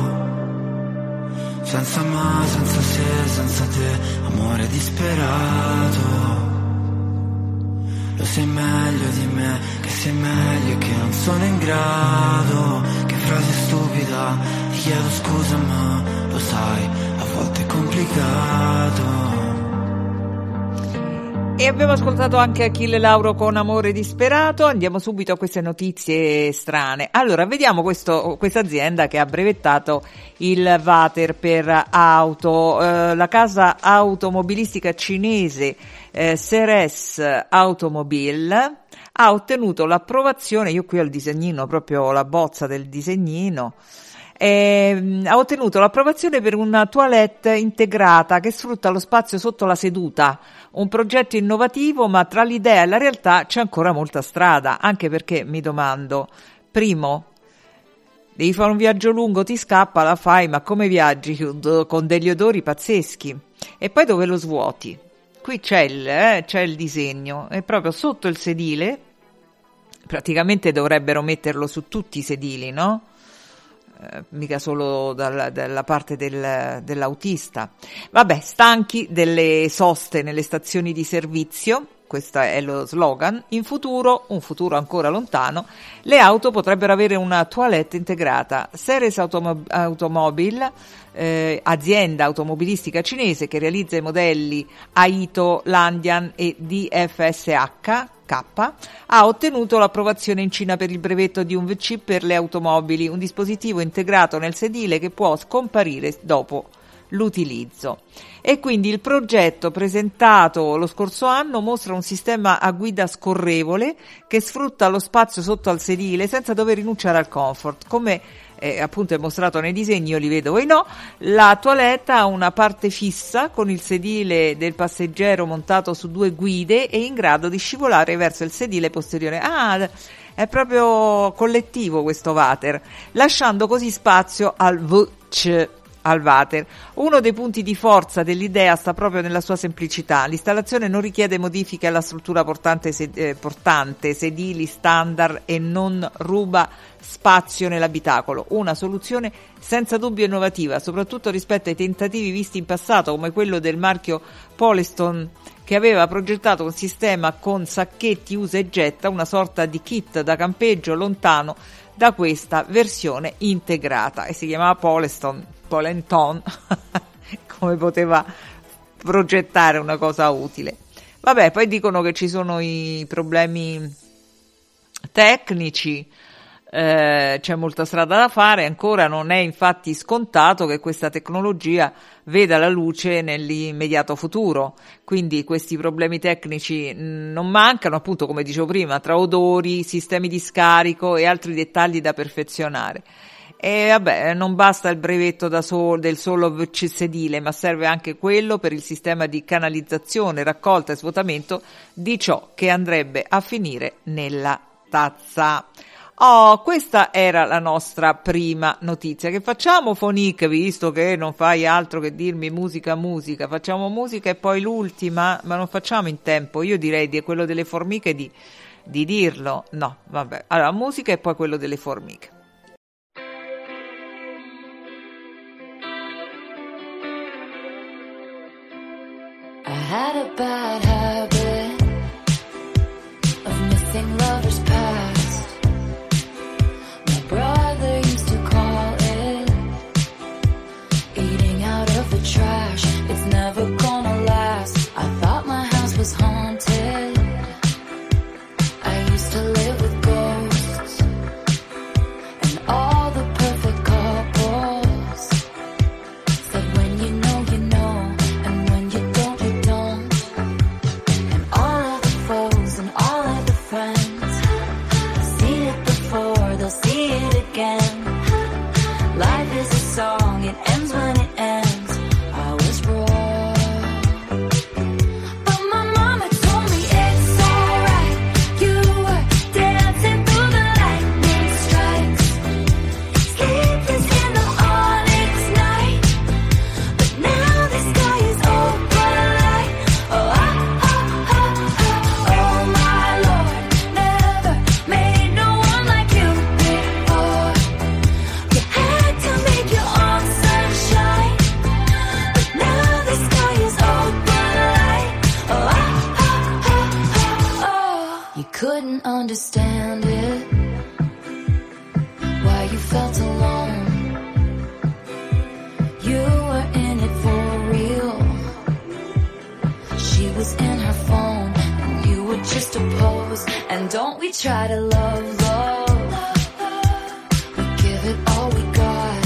Senza ma, senza se, senza te, amore disperato. Lo sai meglio di me, che sei meglio e che non sono in grado. Che frase stupida, ti chiedo scusa ma lo sai, a volte è complicato. E abbiamo ascoltato anche Achille Lauro con Amore disperato. Andiamo subito a queste notizie strane. Allora, vediamo questo, questa azienda che ha brevettato il water per auto. Eh, la casa automobilistica cinese eh, Ceres Automobile ha ottenuto l'approvazione, io qui ho il disegnino, proprio la bozza del disegnino, Eh, ha ottenuto l'approvazione per una toilette integrata che sfrutta lo spazio sotto la seduta, un progetto innovativo, ma tra l'idea e la realtà c'è ancora molta strada, anche perché mi domando, primo, devi fare un viaggio lungo, ti scappa, la fai, ma come viaggi con degli odori pazzeschi? E poi dove lo svuoti? Qui c'è il, eh, c'è il disegno, è proprio sotto il sedile, praticamente dovrebbero metterlo su tutti i sedili, no? Eh, mica solo dalla, dalla parte del, dell'autista. Vabbè, stanchi delle soste nelle stazioni di servizio, questo è lo slogan, in futuro, un futuro ancora lontano, le auto potrebbero avere una toilette integrata. Ceres Automo- Automobile, eh, azienda automobilistica cinese che realizza i modelli Aito, Landian e D F S H, K, ha ottenuto l'approvazione in Cina per il brevetto di un V C per le automobili, un dispositivo integrato nel sedile che può scomparire dopo l'utilizzo. E quindi il progetto presentato lo scorso anno mostra un sistema a guida scorrevole che sfrutta lo spazio sotto al sedile senza dover rinunciare al comfort. Come eh, appunto è mostrato nei disegni, io li vedo, voi no. La toilette ha una parte fissa con il sedile del passeggero montato su due guide e in grado di scivolare verso il sedile posteriore. Ah, è proprio collettivo questo water, lasciando così spazio al V C, al water. Uno dei punti di forza dell'idea sta proprio nella sua semplicità. L'installazione non richiede modifiche alla struttura portante, sed- eh, portante sedili standard e non ruba spazio nell'abitacolo. Una soluzione senza dubbio innovativa, soprattutto rispetto ai tentativi visti in passato, come quello del marchio Poleston, che aveva progettato un sistema con sacchetti usa e getta, una sorta di kit da campeggio lontano da questa versione integrata, e si chiamava Poleston, Polenton, come poteva progettare una cosa utile. Vabbè, poi dicono che ci sono i problemi tecnici, eh, c'è molta strada da fare, ancora non è infatti scontato che questa tecnologia veda la luce nell'immediato futuro, quindi questi problemi tecnici non mancano, appunto come dicevo prima, tra odori, sistemi di scarico e altri dettagli da perfezionare. E vabbè, non basta il brevetto da sol- del solo V C sedile, ma serve anche quello per il sistema di canalizzazione, raccolta e svuotamento di ciò che andrebbe a finire nella tazza. Oh, questa era la nostra prima notizia. Che facciamo, Fonique, visto che non fai altro che dirmi musica, musica? Facciamo musica e poi l'ultima, ma non facciamo in tempo. Io direi di quello delle formiche di, di dirlo. No, vabbè. Allora, musica e poi quello delle formiche. I had a bad habit of missing lovers past. My brother used to call it eating out of the trash. It's never gonna last. I thought my house was haunted. I used to live with ghosts and all the perfect couples. Said when you know, you know, and when you don't, you song, it ends when it ends. I was wrong. But my mama told me it's alright. You were dancing through the lightning strikes, sleepless in the onyx night. But now the sky is open light. Oh, oh, oh, oh, oh, oh my Lord, never made no one like you before. You had to make your own sunshine, but now the sky is open light. Oh, oh, oh, oh, oh, oh. You couldn't understand it, why you felt alone. You were in it for real. She was in her phone, and you were just a pose. And don't we try to love, love? We give it all we got.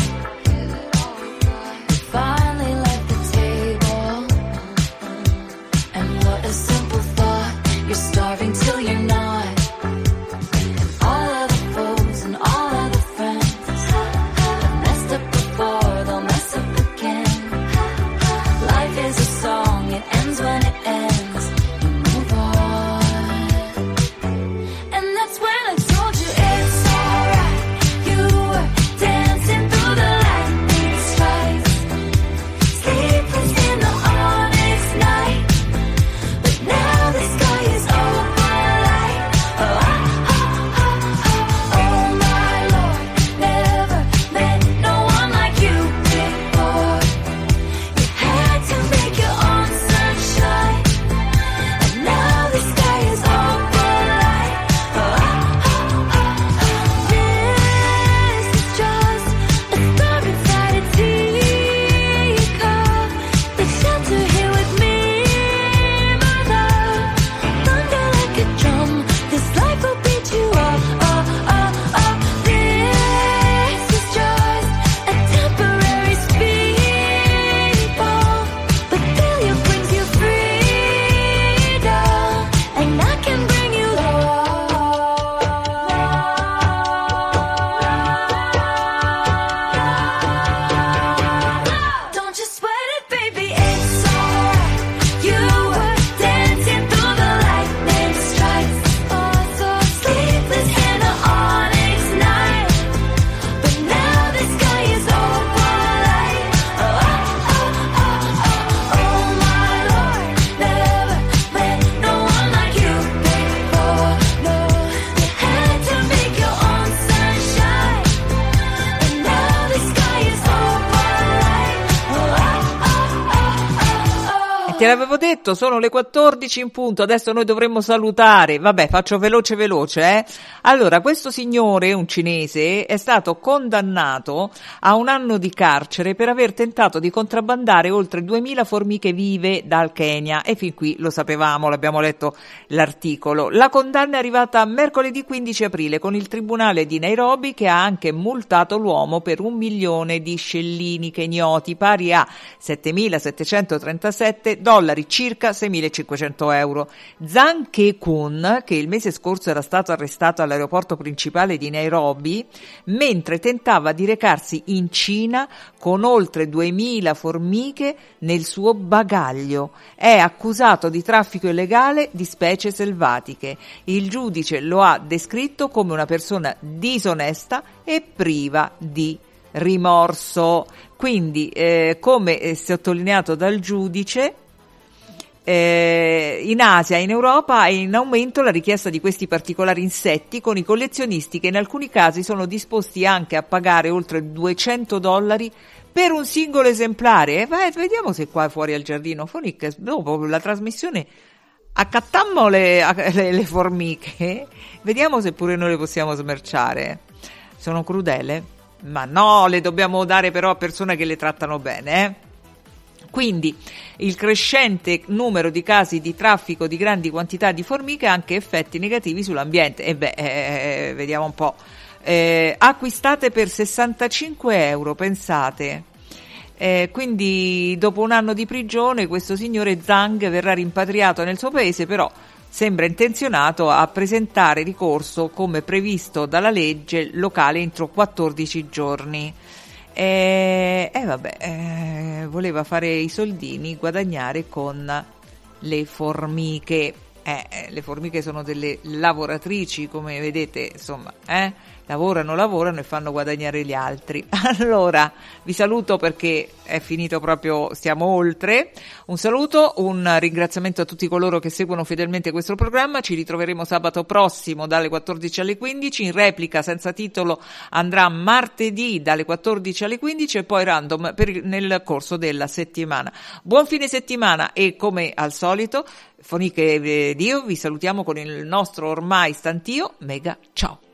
We finally left the table, and what a simple thought. You're starving till you're not. And all of the foes and all of the friends have messed up before, they'll mess up again. Life is a song, it ends when it ends. You move on. And that's when I told you it's alright. You were dancing through the lightning strikes, sleepless in the onyx night. But now the sky is open light. Oh, oh, oh, oh, oh, oh my Lord, never met no one like you before. You had to make your own sunshine, and now the sky is open light. Oh, oh, oh, oh, oh. This is just a star inside a teacup. The shelter here with me, my love. Thunder like a drum, this life will beat you up. Oh, oh, oh. This is just a temporary speed bump, but failure brings you freedom, and I can bring you love. Don't you sweat it, baby, it's alright. You were dancing through the lightning strikes, also sleepless in the onyx night. But now the sky is open light. Oh, oh, oh, oh, oh, oh my Lord, never met no one like you before. No, you had to make your own sunshine, and now the sky is open light. Oh, oh, oh, oh, oh, oh. Te l'avevo detto, sono le quattordici in punto, adesso noi dovremmo salutare, vabbè faccio veloce veloce eh. Allora, questo signore, un cinese, è stato condannato a un anno di carcere per aver tentato di contrabbandare oltre duemila formiche vive dal Kenya, e fin qui lo sapevamo, l'abbiamo letto l'articolo. La condanna è arrivata mercoledì quindici aprile con il tribunale di Nairobi, che ha anche multato l'uomo per un milione di scellini kenyoti, pari a settemilasettecentotrentasette dollari, circa seimilacinquecento euro. Zhang Ke-kun, che il mese scorso era stato arrestato all'aeroporto principale di Nairobi mentre tentava di recarsi in Cina con oltre duemila formiche nel suo bagaglio, è accusato di traffico illegale di specie selvatiche. Il giudice lo ha descritto come una persona disonesta e priva di rimorso. Quindi, eh, come è sottolineato dal giudice, Eh, in Asia e in Europa è in aumento la richiesta di questi particolari insetti, con i collezionisti che in alcuni casi sono disposti anche a pagare oltre duecento dollari per un singolo esemplare. Eh, vai, vediamo se qua fuori al giardino Fonic, dopo la trasmissione, accattammo le, le, le formiche, vediamo se pure noi le possiamo smerciare. Sono crudele? Ma no, le dobbiamo dare però a persone che le trattano bene, eh. Quindi il crescente numero di casi di traffico di grandi quantità di formiche ha anche effetti negativi sull'ambiente. E beh, eh, vediamo un po'. Eh, acquistate per sessantacinque euro, pensate. Eh, quindi dopo un anno di prigione questo signore Zhang verrà rimpatriato nel suo paese, però sembra intenzionato a presentare ricorso come previsto dalla legge locale entro quattordici giorni. e, e vabbè, eh, voleva fare i soldini, guadagnare con le formiche. Eh, le formiche sono delle lavoratrici, come vedete, insomma, eh? lavorano, lavorano e fanno guadagnare gli altri. Allora, vi saluto perché è finito proprio, stiamo oltre. Un saluto, un ringraziamento a tutti coloro che seguono fedelmente questo programma. Ci ritroveremo sabato prossimo dalle quattordici alle quindici, in replica senza titolo andrà martedì dalle quattordici alle quindici e poi random per, nel corso della settimana. Buon fine settimana e come al solito, Foniche ed io vi salutiamo con il nostro ormai stantio mega ciao.